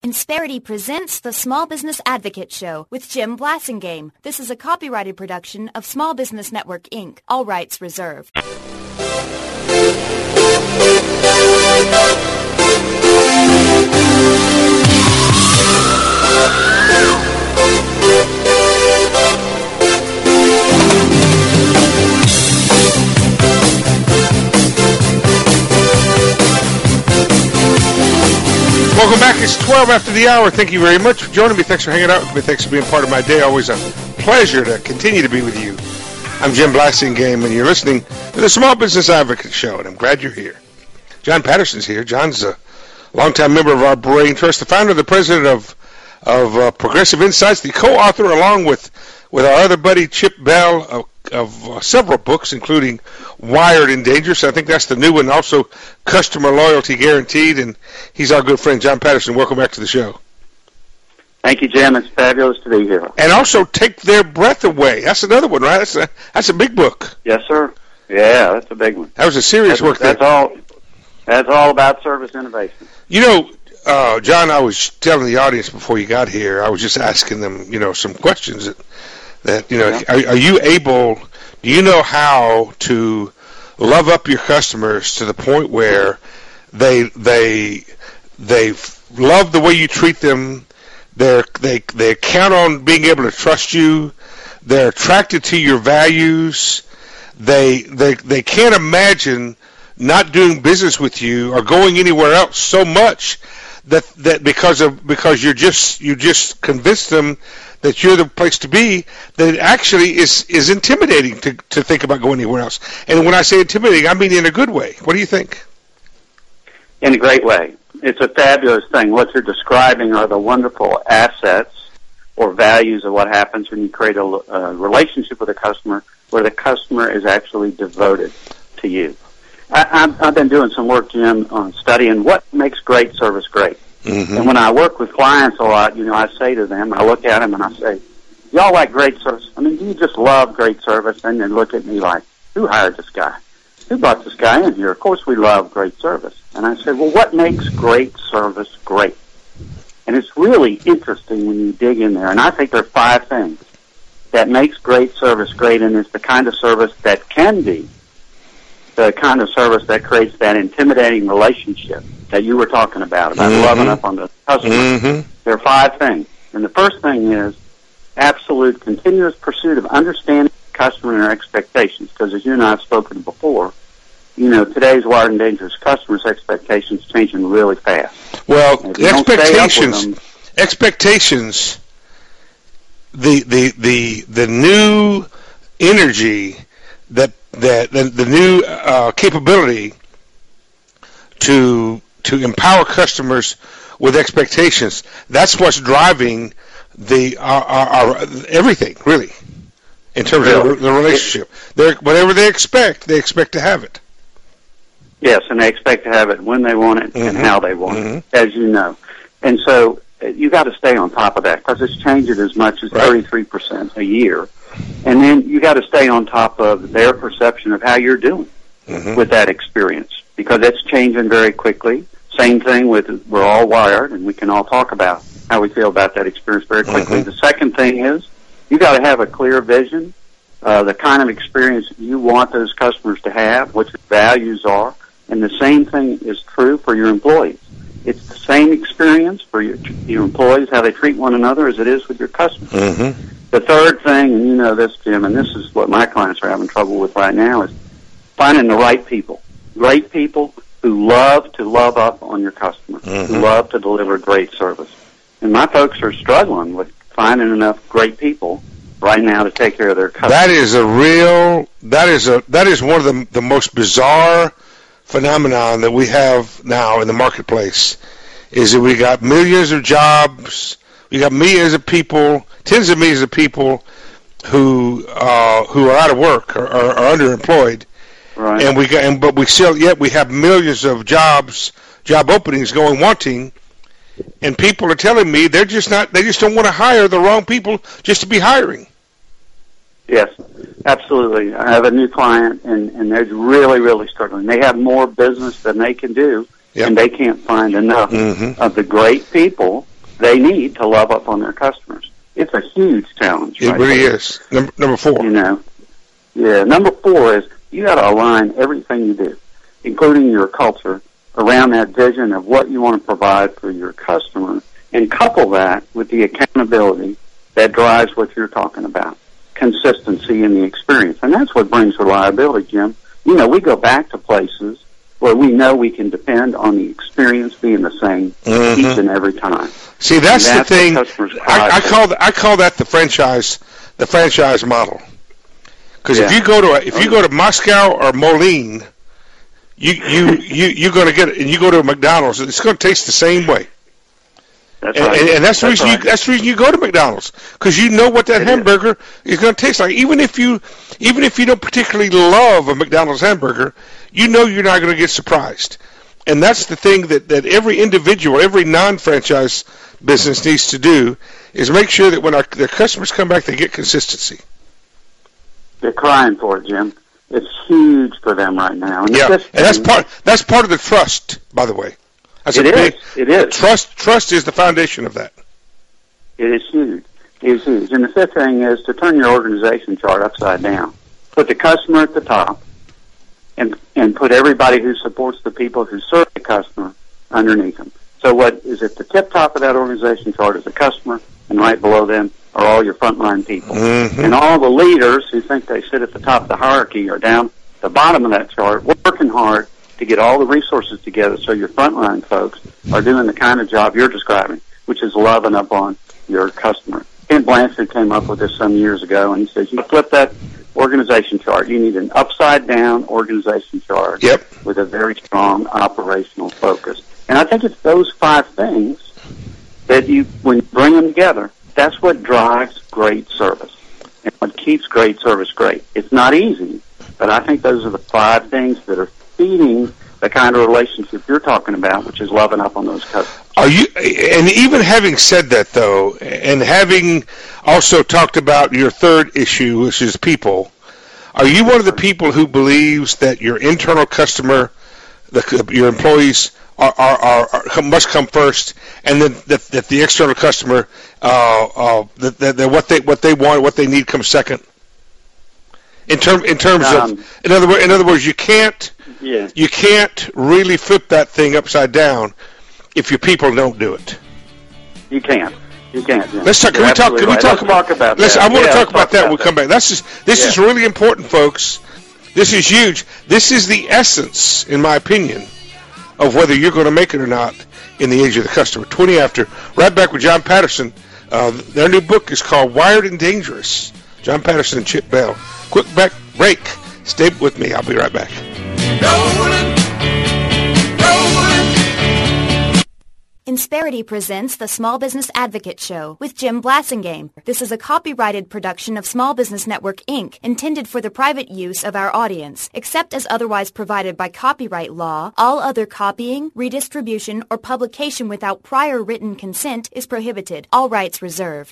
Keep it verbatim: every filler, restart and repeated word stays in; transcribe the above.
Insperity presents the Small Business Advocate Show with Jim Blasingame. This is a copyrighted production of Small Business Network, Incorporated. All rights reserved. Welcome back. It's twelve after the hour. Thank you very much for joining me. Thanks for hanging out with me. Thanks for being part of my day. Always a pleasure to continue to be with you. I'm Jim Blasingame, and you're listening to the Small Business Advocate Show, and I'm glad you're here. John Patterson's here. John's a longtime member of our Brain Trust, the founder and the president of of uh, Progressive Insights, the co-author, along with, with our other buddy Chip Bell, of, of uh, several books, including Wired and Dangerous. I think that's the new one. Also, Customer Loyalty Guaranteed, and he's our good friend, John Patterson. Welcome back to the show. Thank you, Jim. It's fabulous to be here. And also, Take Their Breath Away. That's another one, right? That's a, that's a big book. Yes, sir. Yeah, that's a big one. That was a serious that's, work. That's there. all. That's all about service innovation. You know, uh, John, I was telling the audience before you got here, I was just asking them, you know, some questions that, that you know, yeah. are, are you able, do you know how to love up your customers to the point where they they they love the way you treat them, they're, they they count on being able to trust you, they're attracted to your values, they they they can't imagine not doing business with you or going anywhere else so much that that because of because you're just you just convinced them that you're the place to be, that it actually is is intimidating to to think about going anywhere else. And when I say intimidating, I mean in a good way. What do you think? In a great way. It's a fabulous thing. What you're describing are the wonderful assets or values of what happens when you create a, a relationship with a customer where the customer is actually devoted to you. I, I've, I've been doing some work, Jim, on studying what makes great service great. Mm-hmm. And when I work with clients a lot, you know, I say to them, I look at them and I say, y'all like great service? I mean, do you just love great service? And they look at me like, who hired this guy? Who brought this guy in here? Of course we love great service. And I said, well, what makes great service great? And it's really interesting when you dig in there. And I think there are five things that makes great service great, and it's the kind of service that can be the kind of service that creates that intimidating relationship that you were talking about, about mm-hmm. loving up on the customer. Mm-hmm. There are five things. And the first thing is absolute continuous pursuit of understanding the customer and their expectations. Because as you and I have spoken before, you know, today's Wired and Dangerous customers' expectations changing really fast. Well, expectations, expectations, the, the, the, the new energy that that the, the new uh, capability to to empower customers with expectations, that's what's driving the our, our, our everything really in terms really? of the, the relationship. They're, whatever they expect, they expect to have it. Yes, and they expect to have it when they want it mm-hmm. and how they want mm-hmm. it, as you know. And so you got to stay on top of that because it's changing as much as right. thirty-three percent a year. And then you got to stay on top of their perception of how you're doing mm-hmm. with that experience because it's changing very quickly. Same thing with we're all wired, and we can all talk about how we feel about that experience very quickly. Mm-hmm. The second thing is you got to have a clear vision, uh, the kind of experience you want those customers to have, what your values are, and the same thing is true for your employees. It's the same experience for your, your employees, how they treat one another, as it is with your customers. Mm-hmm. The third thing, and you know this, Jim, and this is what my clients are having trouble with right now, is finding the right people. Great people who love to love up on your customer, mm-hmm. who love to deliver great service. And my folks are struggling with finding enough great people right now to take care of their customers. That is a real, that is a, that is one of the, the most bizarre phenomenon that we have now in the marketplace, is that we got millions of jobs, we got millions of people, tens of millions of people who uh, who are out of work or are, are underemployed, right. and we got, and but we still yet we have millions of jobs, job openings going wanting, and people are telling me they're just not, they just don't want to hire the wrong people just to be hiring. Yes, absolutely. I have a new client, and, and they're really, really struggling. They have more business than they can do, yep. and they can't find enough mm-hmm. of the great people they need to love up on their customers. It's a huge challenge. It right really there. is. Number, number four. You know, yeah. Number four is you got to align everything you do, including your culture, around that vision of what you want to provide for your customer, and couple that with the accountability that drives what you're talking about, consistency in the experience. And that's what brings reliability, Jim. You know, we go back to places where we know we can depend on the experience being the same mm-hmm. each and every time. See, that's, that's the thing. I, I call that, I call that the franchise, the franchise model. Because yeah. if you go to a, if you go to Moscow or Moline, you you you you're going to get it, and you go to a McDonald's, it's going to taste the same way. That's and, right. and, and that's the that's reason right. you that's the reason you go to McDonald's, because you know what that it hamburger is. is going to taste like. Even if you even if you don't particularly love a McDonald's hamburger, you know you're not going to get surprised. And that's the thing that, that every individual, every non-franchise business needs to do, is make sure that when our their customers come back, they get consistency. They're crying for it, Jim. It's huge for them right now. And yeah, and that's part that's part of the trust, by the way. That's it a is. Big, it is. Trust trust is the foundation of that. It is huge. It is huge. And the fifth thing is to turn your organization chart upside down. Put the customer at the top, and and put everybody who supports the people who serve the customer underneath them. So what is at the tip top of that organization chart is the customer, and right below them are all your frontline people. Mm-hmm. And all the leaders who think they sit at the top of the hierarchy are down at the bottom of that chart, working hard to get all the resources together so your frontline folks are doing the kind of job you're describing, which is loving up on your customer. Ken Blanchard came up with this some years ago, and he says, you flip that organization chart. You need an upside-down organization chart yep. with a very strong operational focus. And I think it's those five things that you, when you bring them together, that's what drives great service and what keeps great service great. It's not easy, but I think those are the five things that are feeding the kind of relationship you're talking about, which is loving up on those customers. Are you? And even having said that, though, and having also talked about your third issue, which is people, are you one of the people who believes that your internal customer, the, your employees, are, are, are, are must come first, and then that, that the external customer, uh, uh, that, that, that what they what they want, what they need, comes second? In term in terms um, of, in other words, in other words, you can't. Yeah. You can't really flip that thing upside down if your people don't do it. You can't. You can't. Yeah. Let's talk. Can You're we talk? Can right. we talk let's about? Talk about let's. that. I want yeah, to talk about that when we that. come back. This is this yeah. is really important, folks. This is huge. This is the essence, in my opinion, of whether you're going to make it or not in the age of the customer. twenty after. Right back with John Patterson. Uh, their new book is called Wired and Dangerous. John Patterson and Chip Bell. Quick back break. Stay with me. I'll be right back. Rolling, rolling. Insperity presents the Small Business Advocate Show with Jim Blasingame. This is a copyrighted production of Small Business Network, Incorporated, intended for the private use of our audience. Except as otherwise provided by copyright law, all other copying, redistribution, or publication without prior written consent is prohibited. All rights reserved.